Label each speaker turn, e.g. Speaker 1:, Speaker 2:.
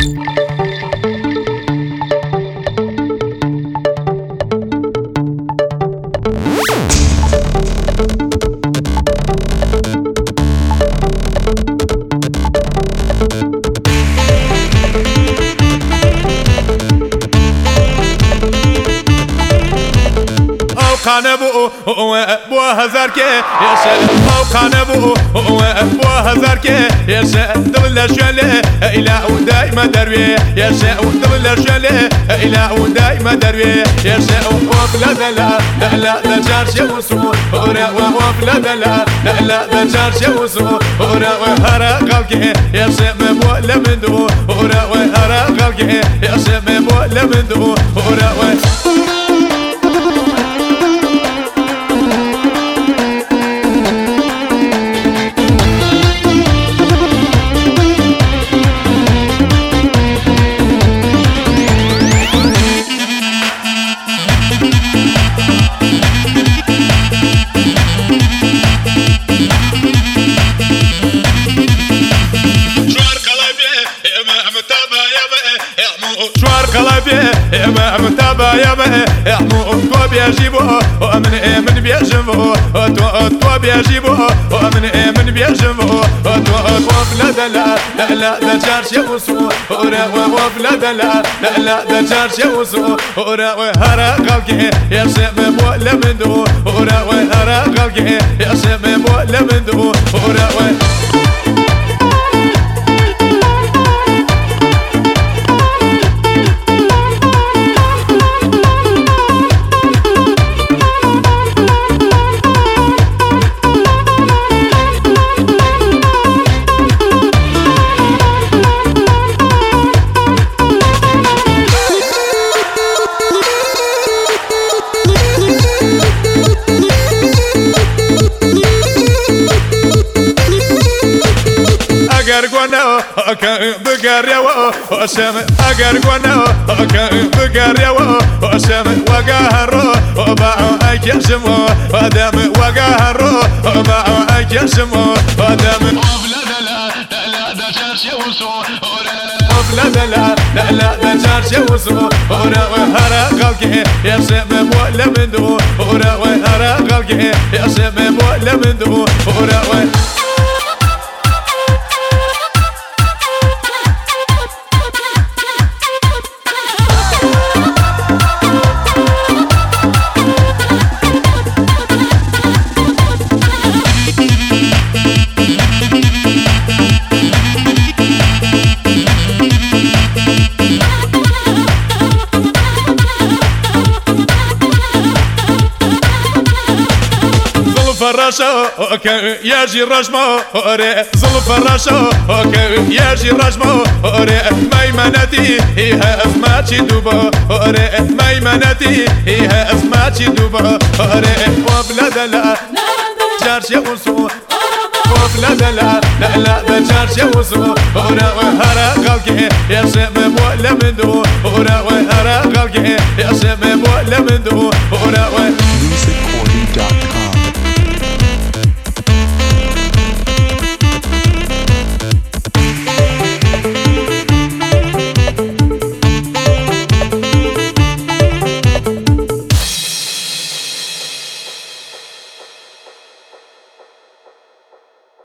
Speaker 1: قانبو بو هزار كي يشاء او قانبو بو هزار كي يشاء دبل شله الى ودايما دروي يشاء دبل شله الى ودايما دروي يشاء وفلا لا لا لا دجار شوسو ورا وفلا لا لا لا دجار شوسو ورا وهرا قلقي يشاء مبو لمندو ورا وهرا قلقي يشاء مبو لمندو ورا شوار قلبي ما متابع يا بقى احمو تو بيجيبو من بيجيبو تو بيجيبو من بيجيبو وفلا لا لا لا ده جارش يوسو وفلا لا لا لا ده جارش يوسو وهرا قلقي يا شيء مو لمندو وهرا قلقي يا شيء مو لمندو أجرقنا بقرية وشام أجرقنا بقرية وشام وجهرو وباع أجسمو ودم وجهرو وباع أجسمو ودم لا لا لا ده جارش يوسو لا لا لا لا ده جارش يوسو وهرا قلقي يا سم ولا مندو وهرا قلقي يا سم ولا مندو فراشو ياجي رجمو زلف فراشو ياجي رجمو ميمنتي هي أزماتي دوبو ميمنتي هي أزماتي دوبو وبلا لا جارش يوسو وبلا لا لا لا جارش يوسو وهرا قلقي يا شيء مو لمندو وهرا قلقي يا شيء مو لمندو